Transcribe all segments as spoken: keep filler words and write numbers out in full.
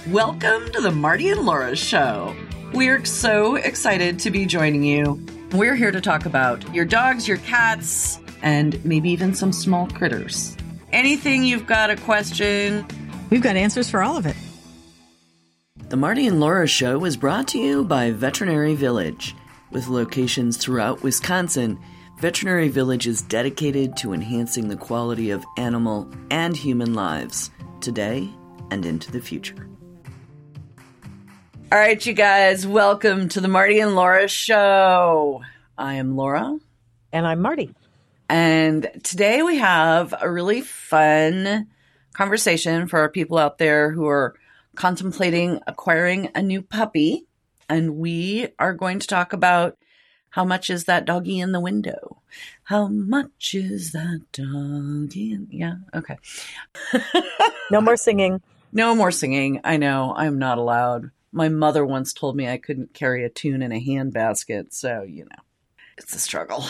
Welcome to the Marty and Laura Show. We're so excited to be joining you. We're here to talk about your dogs, your cats, and maybe even some small critters. Anything you've got a question, we've got answers for all of it. The Marty and Laura Show is brought to you by Veterinary Village. With locations throughout Wisconsin, Veterinary Village is dedicated to enhancing the quality of animal and human lives today and into the future. All right, you guys, welcome to the Marty and Laura Show. I am Laura. And I'm Marty. And today we have a really fun conversation for our people out there who are contemplating acquiring a new puppy. And we are going to talk about how much is that doggy in the window? How much is that doggy in... Yeah, okay. No more singing. No more singing. I know, I'm not allowed. My mother once told me I couldn't carry a tune in a handbasket, so, you know, it's a struggle.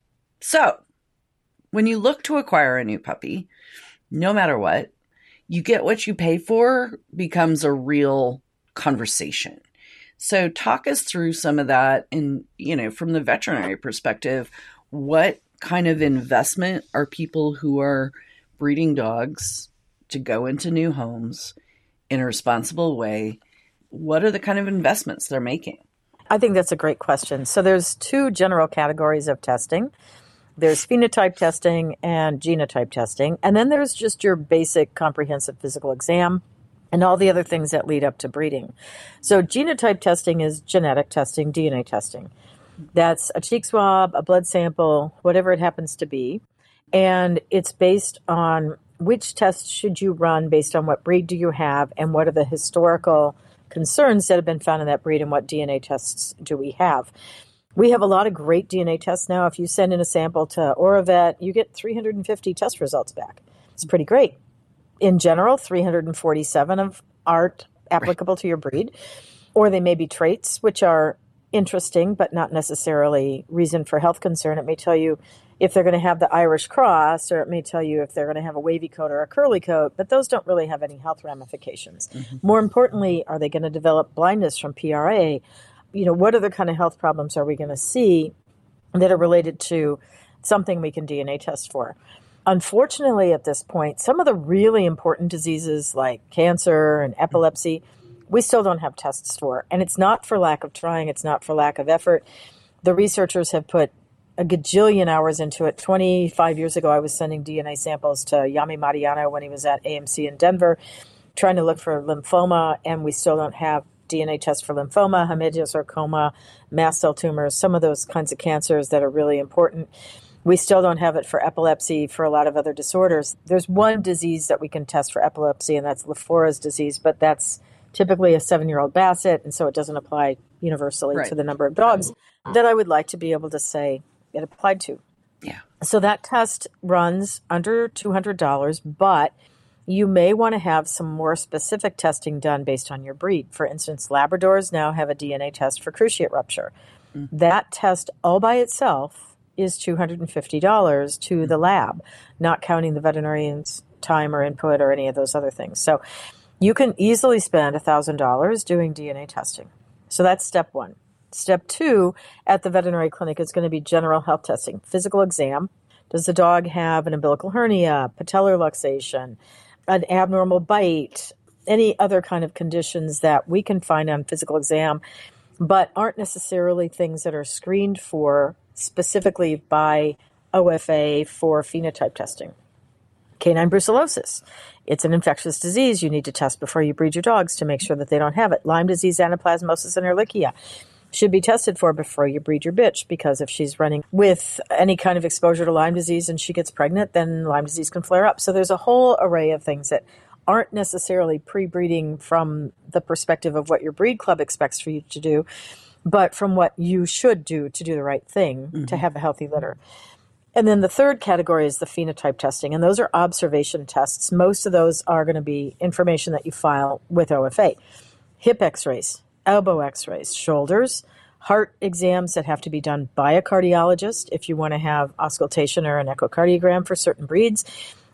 So, when you look to acquire a new puppy, no matter what, you get what you pay for becomes a real conversation. So, talk us through some of that and, you know, from the veterinary perspective, what kind of investment are people who are breeding dogs to go into new homes in a responsible way? What are the kind of investments they're making? I think that's a great question. So there's two general categories of testing. There's phenotype testing and genotype testing. And then there's just your basic comprehensive physical exam and all the other things that lead up to breeding. So genotype testing is genetic testing, D N A testing. That's a cheek swab, a blood sample, whatever it happens to be. And it's based on which tests should you run based on what breed do you have and what are the historical concerns that have been found in that breed and what D N A tests do we have. We have a lot of great D N A tests now. If you send in a sample to Oravet, you get three hundred fifty test results back. It's pretty great. In general, three hundred forty-seven of aren't applicable right to your breed, or they may be traits, which are interesting, but not necessarily reason for health concern. It may tell you if they're going to have the Irish cross, or it may tell you if they're going to have a wavy coat or a curly coat, but those don't really have any health ramifications. Mm-hmm. More importantly, are they going to develop blindness from P R A? You know, what other kind of health problems are we going to see that are related to something we can D N A test for? Unfortunately, at this point, some of the really important diseases like cancer and epilepsy, we still don't have tests for. And it's not for lack of trying. It's not for lack of effort. The researchers have put a gajillion hours into it. twenty-five years ago, I was sending D N A samples to Yami Mariano when he was at A M C in Denver, trying to look for lymphoma, and we still don't have D N A tests for lymphoma, hemangiosarcoma, mast cell tumors, some of those kinds of cancers that are really important. We still don't have it for epilepsy, for a lot of other disorders. There's one disease that we can test for epilepsy, and that's Lefora's disease, but that's typically a seven-year-old basset, and so it doesn't apply universally right to the number of dogs that I would like to be able to say it applied to. Yeah. So that test runs under two hundred dollars, but you may want to have some more specific testing done based on your breed. For instance, Labradors now have a D N A test for cruciate rupture. Mm-hmm. That test all by itself is two hundred fifty dollars to mm-hmm. the lab, not counting the veterinarian's time or input or any of those other things. So you can easily spend one thousand dollars doing D N A testing. So that's step one. Step two at the veterinary clinic is going to be general health testing, physical exam. Does the dog have an umbilical hernia, patellar luxation, an abnormal bite, any other kind of conditions that we can find on physical exam, but aren't necessarily things that are screened for specifically by O F A for phenotype testing. Canine brucellosis. It's an infectious disease you need to test before you breed your dogs to make sure that they don't have it. Lyme disease, anaplasmosis, and Ehrlichia should be tested for before you breed your bitch, because if she's running with any kind of exposure to Lyme disease and she gets pregnant, then Lyme disease can flare up. So there's a whole array of things that aren't necessarily pre-breeding from the perspective of what your breed club expects for you to do, but from what you should do to do the right thing mm-hmm. to have a healthy litter. And then the third category is the phenotype testing, and those are observation tests. Most of those are going to be information that you file with O F A. Hip x-rays, elbow x-rays, shoulders, heart exams that have to be done by a cardiologist if you want to have auscultation or an echocardiogram for certain breeds,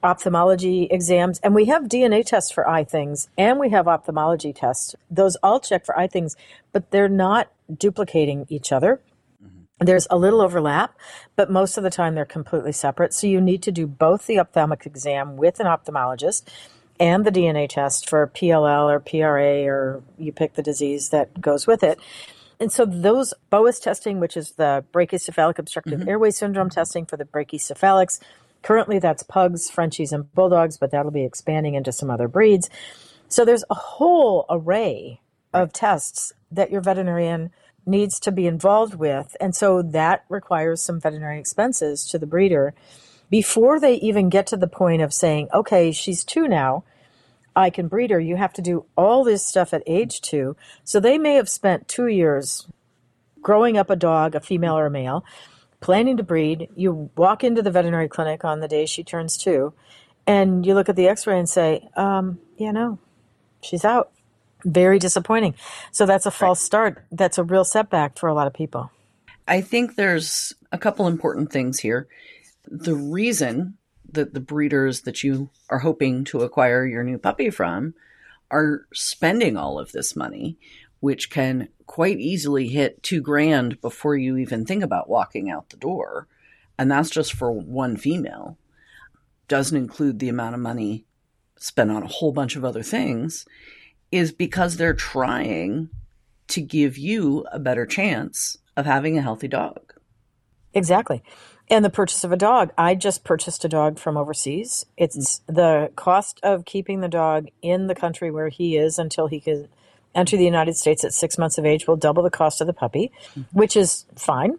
ophthalmology exams, and we have D N A tests for eye things, and we have ophthalmology tests. Those all check for eye things, but they're not duplicating each other. Mm-hmm. There's a little overlap, but most of the time they're completely separate. So you need to do both the ophthalmic exam with an ophthalmologist and the D N A test for P L L or P R A, or you pick the disease that goes with it. And so those B O A S testing, which is the brachycephalic obstructive mm-hmm. airway syndrome testing for the brachycephalics, currently that's pugs, Frenchies, and bulldogs, but that'll be expanding into some other breeds. So there's a whole array of tests that your veterinarian needs to be involved with. And so that requires some veterinary expenses to the breeder before they even get to the point of saying, okay, she's two now, I can breed her. You have to do all this stuff at age two. So they may have spent two years growing up a dog, a female or a male, planning to breed. You walk into the veterinary clinic on the day she turns two, and you look at the x-ray and say, um, yeah, no, she's out. Very disappointing. So that's a false right. start. That's a real setback for a lot of people. I think there's a couple important things here. The reason that the breeders that you are hoping to acquire your new puppy from are spending all of this money, which can quite easily hit two grand before you even think about walking out the door. And that's just for one female. Doesn't include the amount of money spent on a whole bunch of other things, is because they're trying to give you a better chance of having a healthy dog. Exactly. And the purchase of a dog. I just purchased a dog from overseas. It's the cost of keeping the dog in the country where he is until he can enter the United States at six months of age will double the cost of the puppy, which is fine.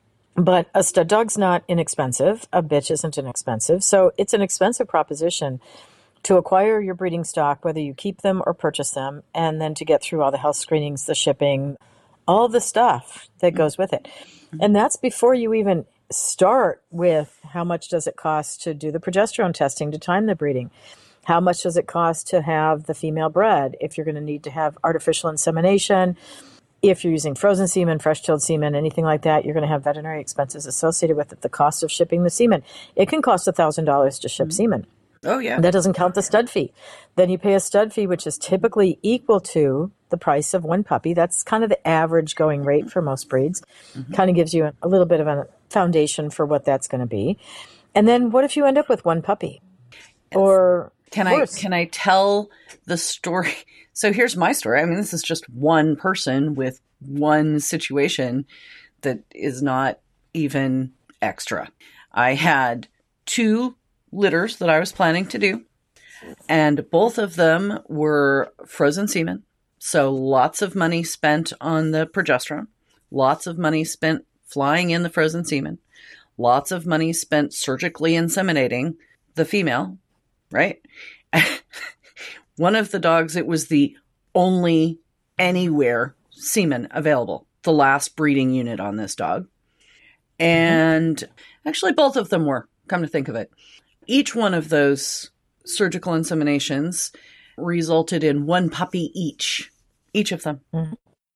But a stud dog's not inexpensive. A bitch isn't inexpensive. So it's an expensive proposition to acquire your breeding stock, whether you keep them or purchase them, and then to get through all the health screenings, the shipping, all the stuff that goes with it. And that's before you even start with how much does it cost to do the progesterone testing to time the breeding. How much does it cost to have the female bred? If you're going to need to have artificial insemination, if you're using frozen semen, fresh-tilled semen, anything like that, you're going to have veterinary expenses associated with it. The cost of shipping the semen. It can cost one thousand dollars to ship mm-hmm. semen. Oh, yeah. That doesn't count the stud fee. Then you pay a stud fee, which is typically equal to the price of one puppy. That's kind of the average going rate for most breeds. Mm-hmm. Kind of gives you a, a little bit of a foundation for what that's going to be. And then what if you end up with one puppy? Yes. Or Can worse. I can I tell the story? So here's my story. I mean, this is just one person with one situation that is not even extra. I had two litters that I was planning to do, and both of them were frozen semen. So lots of money spent on the progesterone, lots of money spent flying in the frozen semen, lots of money spent surgically inseminating the female, right? One of the dogs, it was the only anywhere semen available, the last breeding unit on this dog. And mm-hmm. actually both of them were, come to think of it. Each one of those surgical inseminations resulted in one puppy each, each of them. Mm-hmm.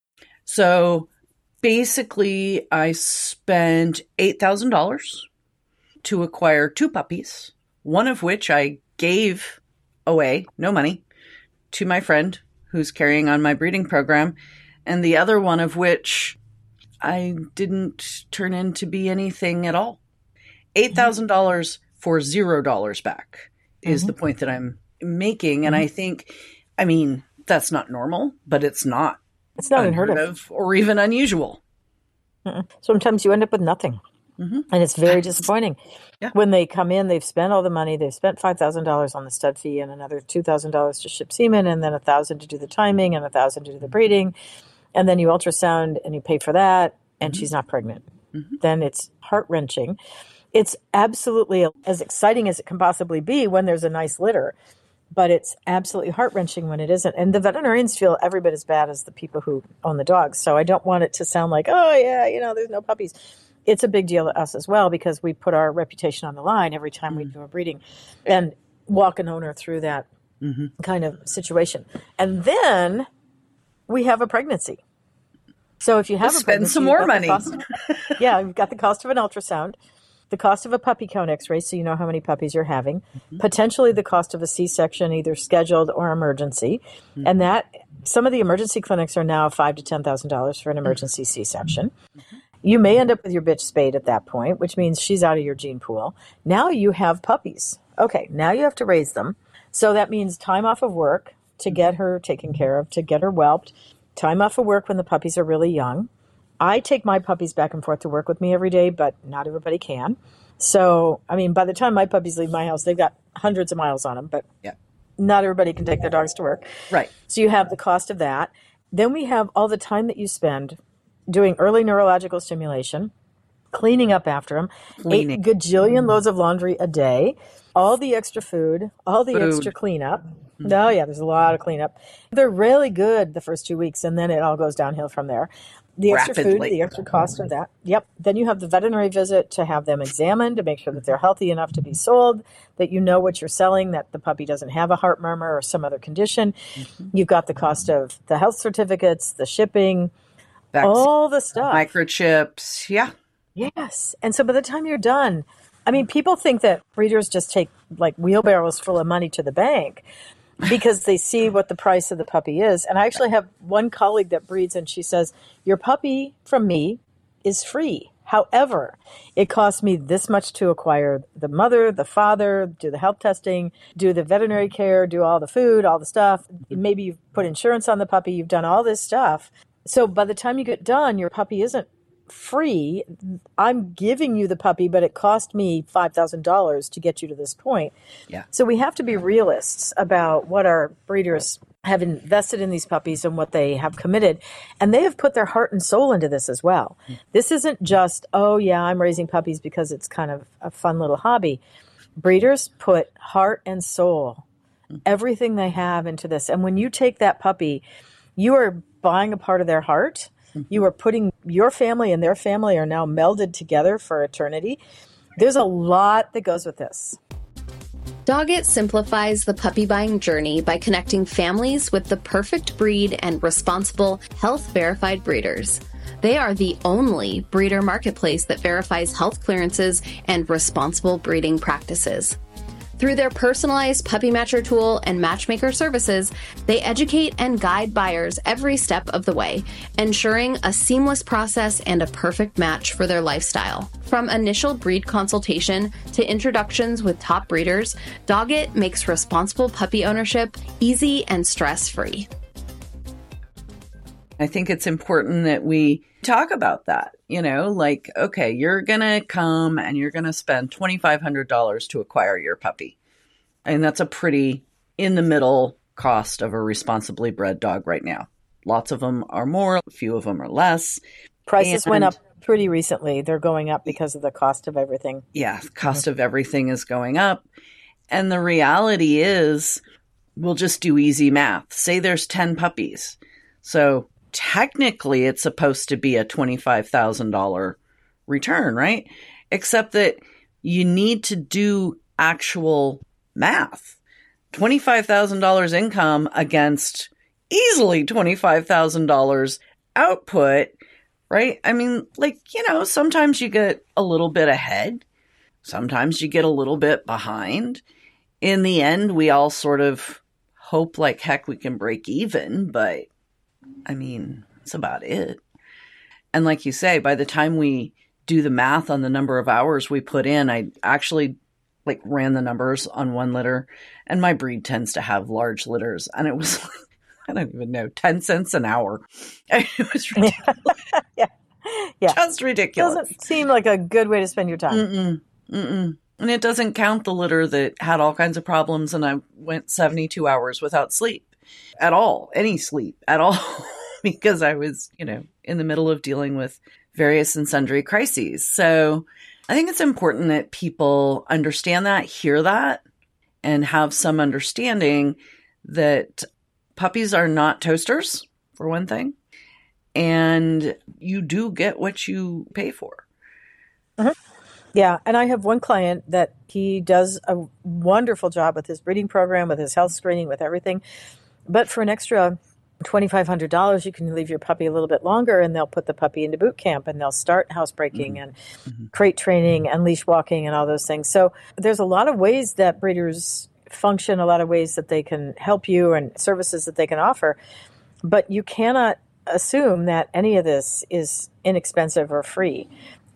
So basically I spent eight thousand dollars to acquire two puppies, one of which I gave away, no money, to my friend who's carrying on my breeding program, and the other one of which I didn't turn in to be anything at all. eight thousand dollars for zero dollars back is mm-hmm. the point that I'm making. And mm-hmm. I think, I mean, that's not normal, but it's not. It's not unheard of. Or even unusual. Mm-mm. Sometimes you end up with nothing. Mm-hmm. And it's very disappointing. Yeah. When they come in, they've spent all the money. They've spent five thousand dollars on the stud fee and another two thousand dollars to ship semen, and then one thousand dollars to do the timing and one thousand dollars to do the breeding. And then you ultrasound and you pay for that, and mm-hmm. she's not pregnant. Mm-hmm. Then it's heart-wrenching. It's absolutely as exciting as it can possibly be when there's a nice litter, but it's absolutely heart-wrenching when it isn't. And the veterinarians feel every bit as bad as the people who own the dogs. So I don't want it to sound like, oh, yeah, you know, there's no puppies. It's a big deal to us as well because we put our reputation on the line every time mm-hmm. we do a breeding and walk an owner through that mm-hmm. kind of situation. And then we have a pregnancy. So if you have Let's a pregnancy, spend some more money. Cost, yeah, you've got the cost of an ultrasound. the cost of a puppy count x-ray, so you know how many puppies you're having, mm-hmm. potentially the cost of a C-section, either scheduled or emergency. Mm-hmm. And that some of the emergency clinics are now five to ten thousand dollars for an emergency mm-hmm. C-section. Mm-hmm. You may end up with your bitch spayed at that point, which means she's out of your gene pool. Now you have puppies. Okay, now you have to raise them. So that means time off of work to get her taken care of, to get her whelped, time off of work when the puppies are really young. I take my puppies back and forth to work with me every day, but not everybody can. So, I mean, by the time my puppies leave my house, they've got hundreds of miles on them, but yeah. not everybody can take their dogs to work. Right. So you have the cost of that. Then we have all the time that you spend doing early neurological stimulation, cleaning up after them, cleaning. eight gajillion loads of laundry a day, all the extra food, all the food. extra cleanup. Mm-hmm. Oh, yeah, there's a lot of cleanup. They're really good the first two weeks, and then it all goes downhill from there. The extra Rapidly. food, the extra cost of that. Yep. Then you have the veterinary visit to have them examined to make sure that they're healthy enough to be sold, that you know what you're selling, that the puppy doesn't have a heart murmur or some other condition. Mm-hmm. You've got the cost of the health certificates, the shipping, Vaccine, all the stuff. Microchips. Yeah. Yes. And so by the time you're done, I mean, people think that breeders just take like wheelbarrows full of money to the bank because they see what the price of the puppy is. And I actually have one colleague that breeds, and she says, your puppy from me is free. However, it costs me this much to acquire the mother, the father, do the health testing, do the veterinary care, do all the food, all the stuff. Maybe you've put insurance on the puppy. You've done all this stuff. So by the time you get done, your puppy isn't free. I'm giving you the puppy, but it cost me five thousand dollars to get you to this point. Yeah. So we have to be realists about what our breeders have invested in these puppies and what they have committed. And they have put their heart and soul into this as well. Mm. This isn't just, oh, yeah, I'm raising puppies because it's kind of a fun little hobby. Breeders put heart and soul, mm. everything they have into this. And when you take that puppy, you are buying a part of their heart. You are putting your family and their family are now melded together for eternity. There's a lot that goes with this. Doggett simplifies the puppy buying journey by connecting families with the perfect breed and responsible, health-verified breeders. They are the only breeder marketplace that verifies health clearances and responsible breeding practices. Through their personalized Puppy Matcher tool and matchmaker services, they educate and guide buyers every step of the way, ensuring a seamless process and a perfect match for their lifestyle. From initial breed consultation to introductions with top breeders, Doggett makes responsible puppy ownership easy and stress-free. I think it's important that we talk about that, you know, like, okay, you're going to come and you're going to spend two thousand five hundred dollars to acquire your puppy. And that's a pretty in the middle cost of a responsibly bred dog right now. Lots of them are more, a few of them are less. Prices and, went up pretty recently. They're going up because of the cost of everything. Yeah, cost of everything is going up. And the reality is, we'll just do easy math. Say there's ten puppies. So technically, it's supposed to be a twenty-five thousand dollars return, right? Except that you need to do actual math. twenty-five thousand dollars income against easily twenty-five thousand dollars output, right? I mean, like, you know, sometimes you get a little bit ahead. Sometimes you get a little bit behind. In the end, we all sort of hope like heck we can break even, but I mean, that's about it. And like you say, by the time we do the math on the number of hours we put in, I actually like ran the numbers on one litter, and my breed tends to have large litters. And it was, like, I don't even know, ten cents an hour. It was ridiculous. yeah. yeah. Just ridiculous. Doesn't seem like a good way to spend your time. Mm-mm. Mm-mm. And it doesn't count the litter that had all kinds of problems, and I went seventy-two hours without sleep at all, any sleep at all, because I was, you know, in the middle of dealing with various and sundry crises. So I think it's important that people understand that, hear that, and have some understanding that puppies are not toasters, for one thing, and you do get what you pay for. Mm-hmm. Yeah, and I have one client that he does a wonderful job with his breeding program, with his health screening, with everything. But for an extra twenty-five hundred dollars, you can leave your puppy a little bit longer and they'll put the puppy into boot camp and they'll start housebreaking mm-hmm. and mm-hmm. crate training and leash walking and all those things. So there's a lot of ways that breeders function, a lot of ways that they can help you and services that they can offer. But you cannot assume that any of this is inexpensive or free.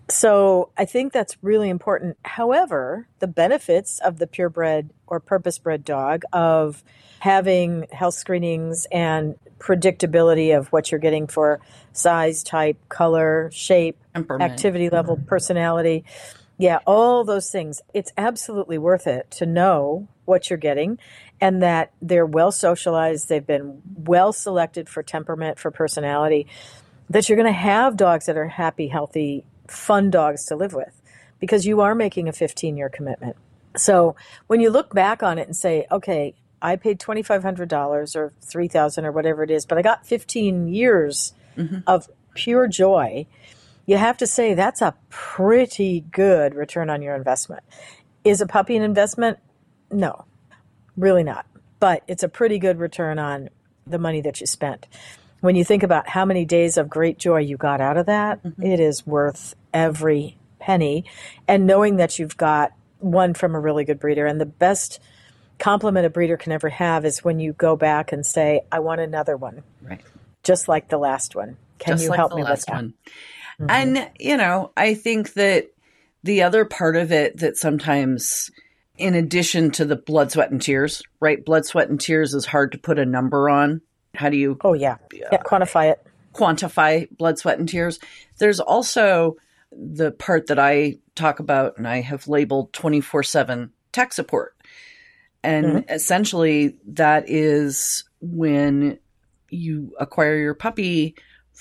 So I think that's really important. However, the benefits of the purebred or purpose-bred dog, of having health screenings and predictability of what you're getting for size, type, color, shape, activity level, personality. Yeah, all those things. It's absolutely worth it to know what you're getting and that they're well socialized. They've been well selected for temperament, for personality, that you're going to have dogs that are happy, healthy, fun dogs to live with because you are making a fifteen-year commitment. So when you look back on it and say, okay, I paid twenty-five hundred dollars or three thousand dollars or whatever it is, but I got fifteen years mm-hmm. of pure joy, you have to say that's a pretty good return on your investment. Is a puppy an investment? No, really not. But it's a pretty good return on the money that you spent. When you think about how many days of great joy you got out of that, mm-hmm. it is worth every penny. And knowing that you've got one from a really good breeder, and the best compliment a breeder can ever have is when you go back and say, I want another one. Right. Just like the last one. Can Just you like help the me last with that? One. Mm-hmm. And, you know, I think that the other part of it that sometimes, in addition to the blood, sweat, and tears, right? Blood, sweat, and tears is hard to put a number on. How do you? Oh, yeah. Uh, yeah, quantify it. Quantify blood, sweat, and tears. There's also the part that I talk about, and I have labeled twenty-four seven tech support. And mm-hmm. essentially, that is when you acquire your puppy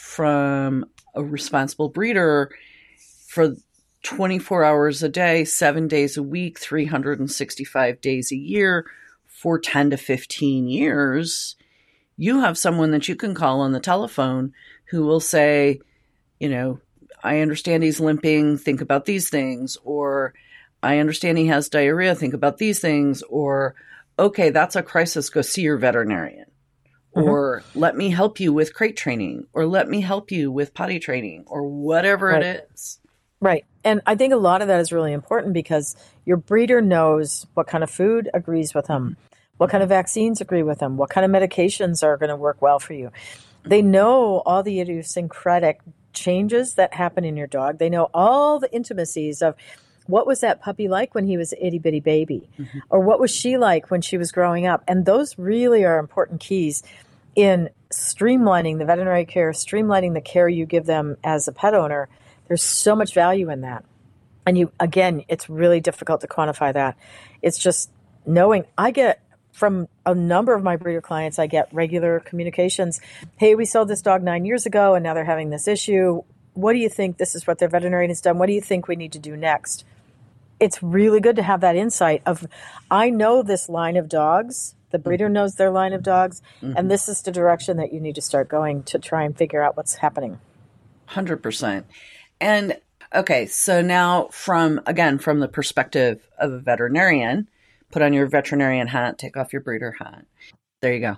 from a responsible breeder for twenty-four hours a day, seven days a week, three hundred sixty-five days a year for ten to fifteen years. You have someone that you can call on the telephone who will say, you know, I understand he's limping, think about these things, or I understand he has diarrhea, think about these things, or, okay, that's a crisis, go see your veterinarian, mm-hmm. or let me help you with crate training, or let me help you with potty training, or whatever right. it is. Right. And I think a lot of that is really important because your breeder knows what kind of food agrees with them, what kind of vaccines agree with them, what kind of medications are going to work well for you. They know all the idiosyncratic changes that happen in your dog. They know all the intimacies of what was that puppy like when he was an itty bitty baby, mm-hmm. or what was she like when she was growing up. And those really are important keys in streamlining the veterinary care, streamlining the care you give them as a pet owner. There's so much value in that. And you, again, it's really difficult to quantify that. It's just knowing. I get from a number of my breeder clients, I get regular communications. Hey, we sold this dog nine years ago and now they're having this issue. What do you think? This is what their veterinarian has done. What do you think we need to do next? It's really good to have that insight of, I know this line of dogs. The breeder mm-hmm. knows their line of dogs. Mm-hmm. And this is the direction that you need to start going to try and figure out what's happening. one hundred percent. And okay, so now from, again, from the perspective of a veterinarian, put on your veterinarian hat, take off your breeder hat. There you go.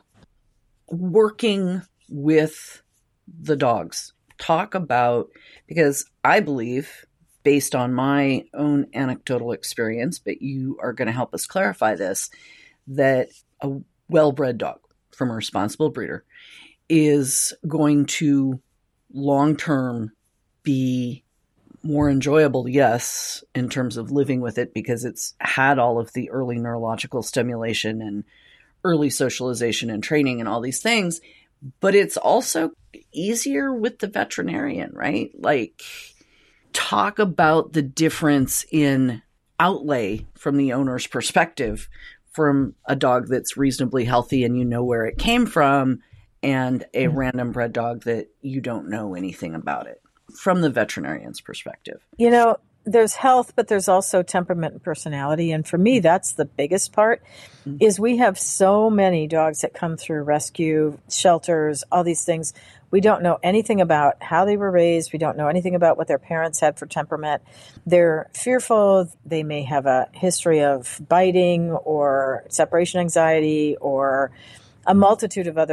Working with the dogs. Talk about, because I believe, based on my own anecdotal experience, but you are going to help us clarify this, that a well-bred dog from a responsible breeder is going to long-term be more enjoyable, yes, in terms of living with it because it's had all of the early neurological stimulation and early socialization and training and all these things, but it's also easier with the veterinarian, right? Like, talk about the difference in outlay from the owner's perspective from a dog that's reasonably healthy and you know where it came from and a mm-hmm. random bred dog that you don't know anything about it. From the veterinarian's perspective. You know, there's health, but there's also temperament and personality. And for me, that's the biggest part, mm-hmm. is we have so many dogs that come through rescue, shelters, all these things. We don't know anything about how they were raised. We don't know anything about what their parents had for temperament. They're fearful. They may have a history of biting or separation anxiety or a multitude of other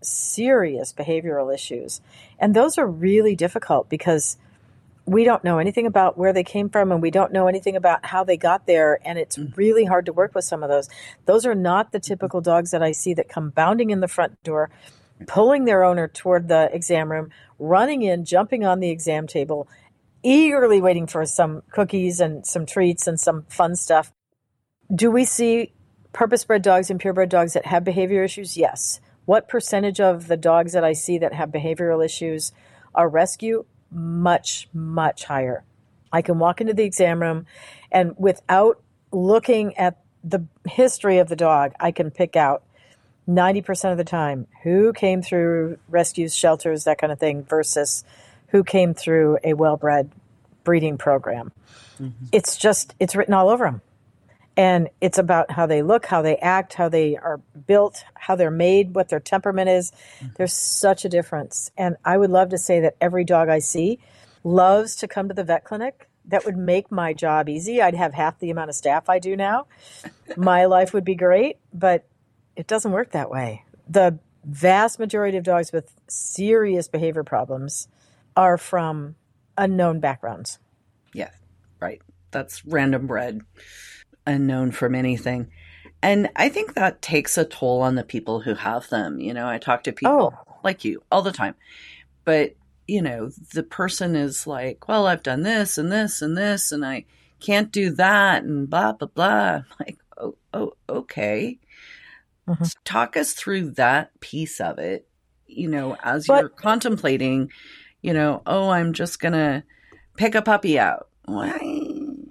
serious behavioral issues. And those are really difficult because we don't know anything about where they came from and we don't know anything about how they got there. And it's really hard to work with some of those. Those are not the typical dogs that I see that come bounding in the front door, pulling their owner toward the exam room, running in, jumping on the exam table, eagerly waiting for some cookies and some treats and some fun stuff. Do we see purpose-bred dogs and purebred dogs that have behavior issues? Yes. What percentage of the dogs that I see that have behavioral issues are rescue? Much, much higher. I can walk into the exam room and without looking at the history of the dog, I can pick out ninety percent of the time who came through rescues, shelters, that kind of thing, versus who came through a well-bred breeding program. Mm-hmm. It's just, it's written all over them. And it's about how they look, how they act, how they are built, how they're made, what their temperament is. Mm-hmm. There's such a difference. And I would love to say that every dog I see loves to come to the vet clinic. That would make my job easy. I'd have half the amount of staff I do now. My life would be great, but it doesn't work that way. The vast majority of dogs with serious behavior problems are from unknown backgrounds. Yeah, right. That's random bred. Unknown from anything. And I think that takes a toll on the people who have them. You know, I talk to people oh. like you all the time, but you know, the person is like, well, I've done this and this and this, and I can't do that and blah, blah, blah. I'm like, oh, oh, okay. Mm-hmm. Talk us through that piece of it, you know, as but- you're contemplating, you know, oh, I'm just going to pick a puppy out. Why?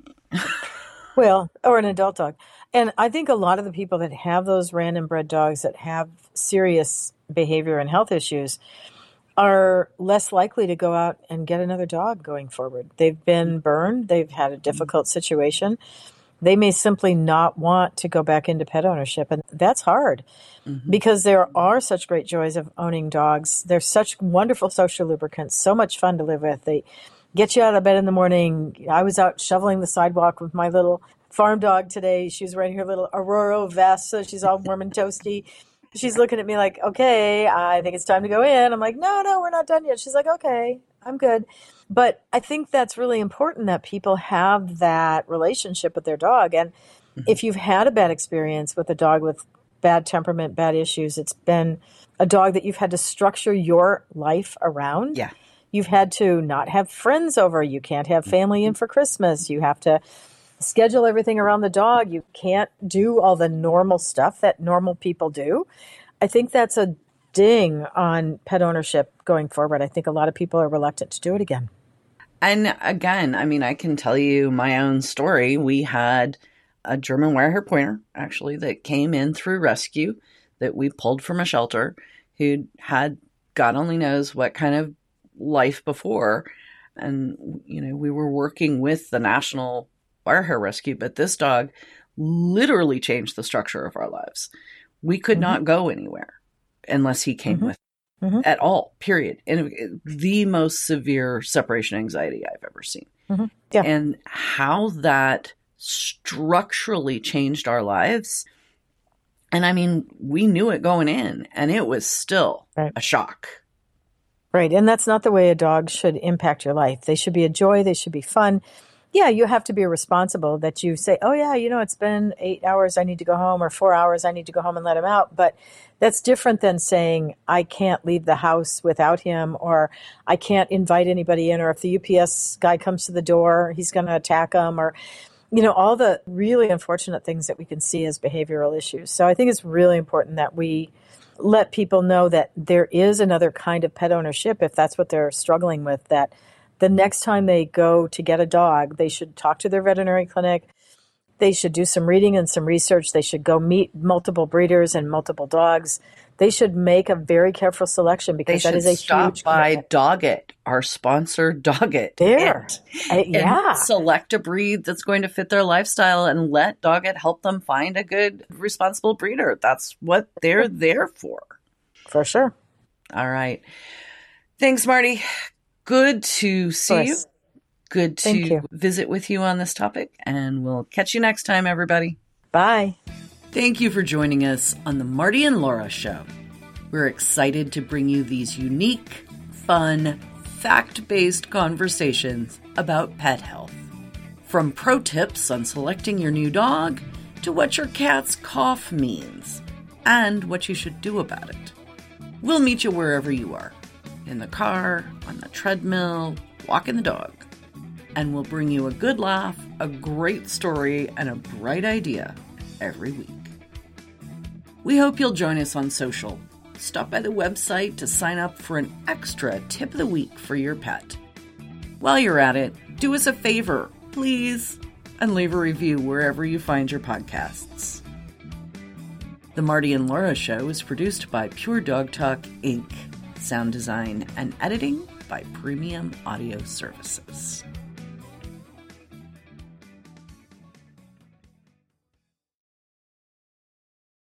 Well, or an adult dog. And I think a lot of the people that have those random bred dogs that have serious behavior and health issues are less likely to go out and get another dog going forward. They've been burned. They've had a difficult situation. They may simply not want to go back into pet ownership. And that's hard mm-hmm. because there are such great joys of owning dogs. They're such wonderful social lubricants, so much fun to live with. They get you out of bed in the morning. I was out shoveling the sidewalk with my little farm dog today. She was wearing her little Aurora vest, so she's all warm and toasty. She's looking at me like, okay, I think it's time to go in. I'm like, no, no, we're not done yet. She's like, okay, I'm good. But I think that's really important that people have that relationship with their dog. And mm-hmm. if you've had a bad experience with a dog with bad temperament, bad issues, it's been a dog that you've had to structure your life around. Yeah. You've had to not have friends over. You can't have family in for Christmas. You have to schedule everything around the dog. You can't do all the normal stuff that normal people do. I think that's a ding on pet ownership going forward. I think a lot of people are reluctant to do it again. And again, I mean, I can tell you my own story. We had a German Wirehair Pointer, actually, that came in through rescue that we pulled from a shelter who'd had God only knows what kind of life before. And, you know, we were working with the National Wirehair Rescue, but this dog literally changed the structure of our lives. We could mm-hmm. not go anywhere unless he came mm-hmm. with mm-hmm. at all, period. And it, the most severe separation anxiety I've ever seen. Mm-hmm. Yeah. And how that structurally changed our lives. And I mean, we knew it going in, and it was still right. a shock. Right. And that's not the way a dog should impact your life. They should be a joy. They should be fun. Yeah, you have to be responsible that you say, oh, yeah, you know, it's been eight hours, I need to go home, or four hours, I need to go home and let him out. But that's different than saying, I can't leave the house without him, or I can't invite anybody in, or if the U P S guy comes to the door, he's going to attack them, or, you know, all the really unfortunate things that we can see as behavioral issues. So I think it's really important that we let people know that there is another kind of pet ownership, if that's what they're struggling with, that the next time they go to get a dog, they should talk to their veterinary clinic. They should do some reading and some research. They should go meet multiple breeders and multiple dogs. They should make a very careful selection because that is a huge by Doggett, our sponsor, Doggett. There. And, uh, yeah. and select a breed that's going to fit their lifestyle and let Doggett help them find a good, responsible breeder. That's what they're there for. For sure. All right. Thanks, Marty. Good to see you. Good to you. visit with you on this topic, and we'll catch you next time, everybody. Bye. Thank you for joining us on the Marty and Laura Show, We're excited to bring you these unique, fun, fact-based conversations about pet health. From pro tips on selecting your new dog to what your cat's cough means and what you should do about it. We'll meet you wherever you are, in the car, on the treadmill, walking the dog. And we'll bring you a good laugh, a great story, and a bright idea every week. We hope you'll join us on social. Stop by the website to sign up for an extra tip of the week for your pet. While you're at it, do us a favor, please, and leave a review wherever you find your podcasts. The Marty and Laura Show is produced by Pure Dog Talk, Incorporated. Sound design and editing by Premium Audio Services.